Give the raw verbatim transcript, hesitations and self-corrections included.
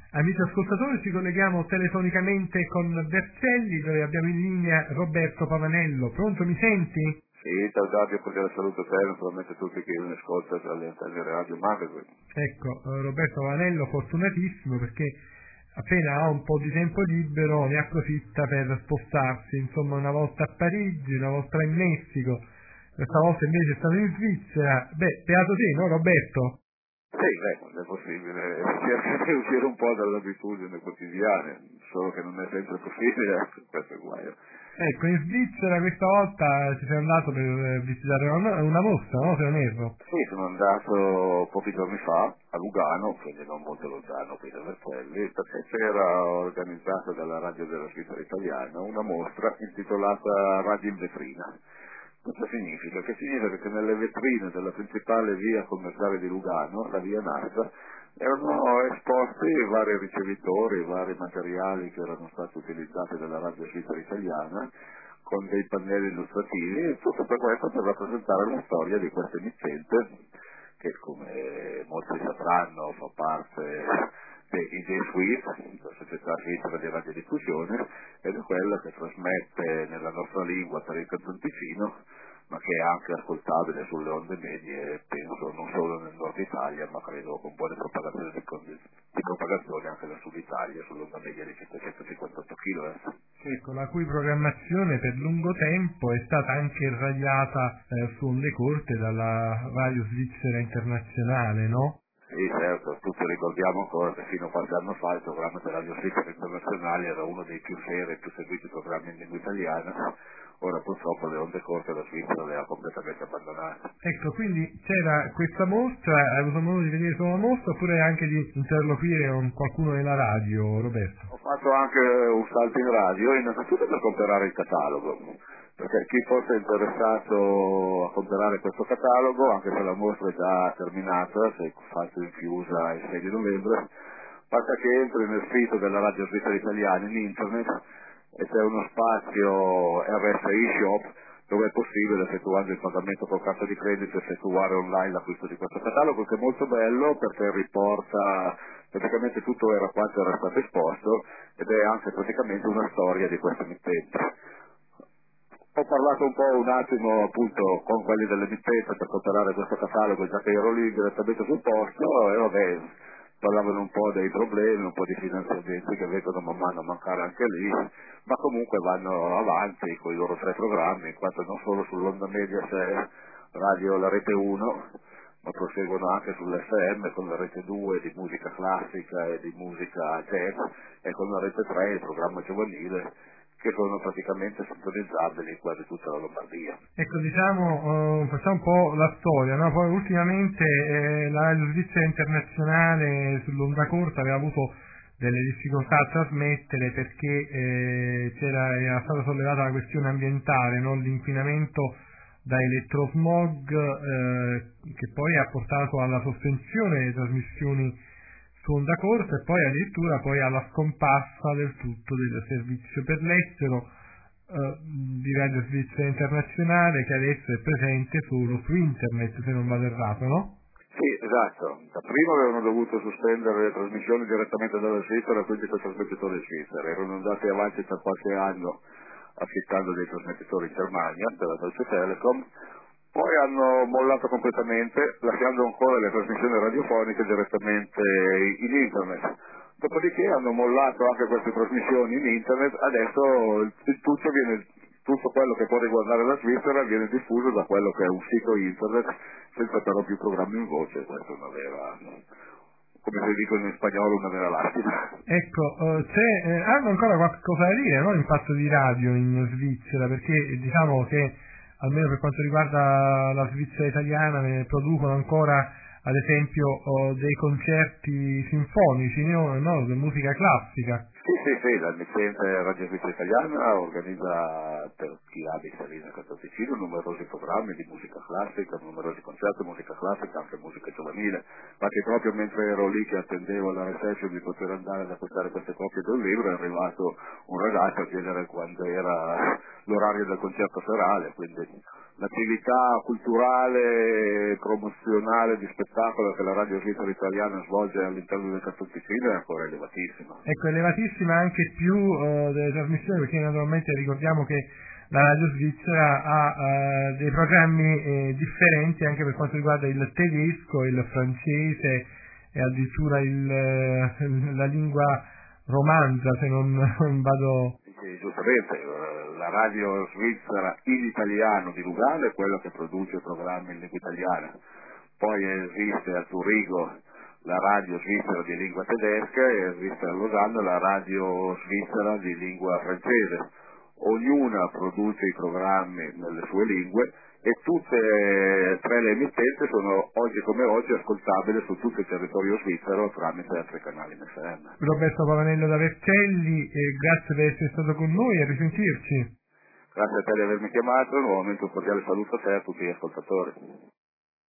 Amici ascoltatori, ci colleghiamo telefonicamente con Vercelli, dove abbiamo in linea Roberto Pavanello. Pronto, mi senti? Sì, ciao Davide, perché la saluto te, naturalmente tutti che mi ascoltano dalle antenne radio Magazine. Ecco, Roberto Pavanello fortunatissimo perché appena ha un po' di tempo libero ne approfitta per spostarsi, insomma una volta a Parigi, una volta in Messico, questa volta invece è stato in Svizzera. Beh, beato te, no Roberto? Sì, beh, quando è possibile, cerca di uscire un po' dall'abitudine quotidiana, solo che non è sempre possibile, questo è guaio. Ecco, in Svizzera questa volta ci sei andato per visitare una, una mostra, no? Se non erro. Sì, sono andato pochi giorni fa a Lugano, quindi non molto lontano qui da Vercelli, perché c'era organizzata dalla Radio della Svizzera Italiana una mostra intitolata Radio in Vetrina. Cosa significa? Che significa che nelle vetrine della principale via commerciale di Lugano, la via Nassa, erano esposti vari ricevitori, vari materiali che erano stati utilizzati dalla radio svizzera italiana, con dei pannelli illustrativi, e tutto per questo per rappresentare la storia di questa emittente, che come molti sapranno fa parte dei I D Suite, la società svizzera di radiodiffusione, ed è quella che trasmette nella nostra lingua per il Canton Ticino, ma che è anche ascoltabile sulle onde medie, penso non solo nel nord Italia, ma credo con buone propagazioni di, di propagazione anche nel sud Italia, sull'onda media di cinquecentocinquantotto chilohertz. Ecco, la cui programmazione per lungo tempo è stata anche irradiata eh, su onde corte dalla Radio Svizzera Internazionale, no? Sì, certo, tutti ricordiamo ancora che fino a qualche anno fa il programma della Radio Svizzera Internazionale era uno dei più seri e più seguiti programmi in lingua italiana. Ora purtroppo le onde corte la Svizzera le ha completamente abbandonate. Ecco, quindi c'era questa mostra, hai avuto modo di vedere solo la mostra oppure anche di interloquire con qualcuno nella radio, Roberto? Ho fatto anche un salto in radio, innanzitutto per comprare il catalogo, perché chi fosse interessato a comprare questo catalogo, anche se la mostra è già terminata, si è fatto in chiusa il sei di novembre, basta che entri nel sito della Radio Svizzera Italiana in internet e c'è uno spazio R S I Shop dove è possibile, effettuando il pagamento con carta di credito, effettuare online l'acquisto di questo catalogo, che è molto bello perché riporta praticamente tutto era quanto era stato esposto ed è anche praticamente una storia di questa emittente. Ho parlato un po' un attimo appunto con quelli dell'emittente per comprare questo catalogo, già che ero lì direttamente sul posto, e vabbè, parlavano un po' dei problemi, un po' di finanziamenti che vengono man mano a mancare anche lì, ma comunque vanno avanti con i loro tre programmi, in quanto non solo sull'onda media c'è radio la rete uno, ma proseguono anche sull'F M con la rete due di musica classica e di musica jazz, e con la rete tre il programma giovanile, che sono praticamente sintonizzabili in quasi tutta la Lombardia. Ecco, diciamo, uh, facciamo un po' la storia, no? Poi ultimamente eh, la Radio Svizzera Internazionale sull'onda corta aveva avuto delle difficoltà a trasmettere perché eh, c'era, era stata sollevata la questione ambientale, no? L'inquinamento da elettrosmog eh, che poi ha portato alla sospensione delle trasmissioni su onda corta e poi addirittura poi alla scomparsa del tutto del servizio per l'estero eh, di Radio Svizzera Internazionale, che adesso è presente solo su internet, se non vado errato, no? Sì, esatto. Da prima avevano dovuto sospendere le trasmissioni direttamente dalla Svizzera, quindi con trasmettitori svizzeri. Erano andati avanti per qualche anno affittando dei trasmettitori in Germania per la Deutsche Telekom, poi hanno mollato completamente, lasciando ancora le trasmissioni radiofoniche direttamente in internet. Dopodiché hanno mollato anche queste trasmissioni in internet, adesso il tutto viene, tutto quello che può riguardare la Svizzera viene diffuso da quello che è un sito internet, senza però più programmi in voce. Questa è una vera, come si dicono in spagnolo, una vera lastima. Ecco, uh, c'è, eh, hanno ancora qualcosa da dire, no? In fatto di radio in Svizzera, perché diciamo che almeno per quanto riguarda la Svizzera italiana ne producono ancora ad esempio oh, dei concerti sinfonici, no? No? Di musica classica. Sì, sì, sì, la emittente Radio Svizzera Italiana organizza per chi abita lì nel Canton Ticino numerosi programmi di musica classica, numerosi concerti di musica classica, anche musica giovanile. Infatti proprio mentre ero lì che attendevo alla reception di poter andare ad acquistare queste copie del libro è arrivato un ragazzo a chiedere quando era l'orario del concerto serale, quindi l'attività culturale e promozionale di spettacolo che la Radio Svizzera Italiana svolge all'interno del Canton Ticino è ancora elevatissima. Ecco, elevatissima anche più uh, delle trasmissioni, perché naturalmente ricordiamo che la Radio Svizzera ha uh, dei programmi eh, differenti anche per quanto riguarda il tedesco, il francese e addirittura il, eh, la lingua romanza, se non, non vado... Sì, giustamente, la Radio Svizzera in italiano di Lugano è quello che produce programmi in lingua italiana. Poi esiste a Zurigo la Radio Svizzera di lingua tedesca e esiste a Losanna la Radio Svizzera di lingua francese. Ognuna produce i programmi nelle sue lingue e tutte e tre le emittenti sono oggi come oggi ascoltabili su tutto il territorio svizzero tramite altri canali F M. Roberto Pavanello da Vercelli, e grazie per essere stato con noi e a risentirci. Grazie a te di avermi chiamato, nuovamente un cordiale saluto a te e a tutti gli ascoltatori.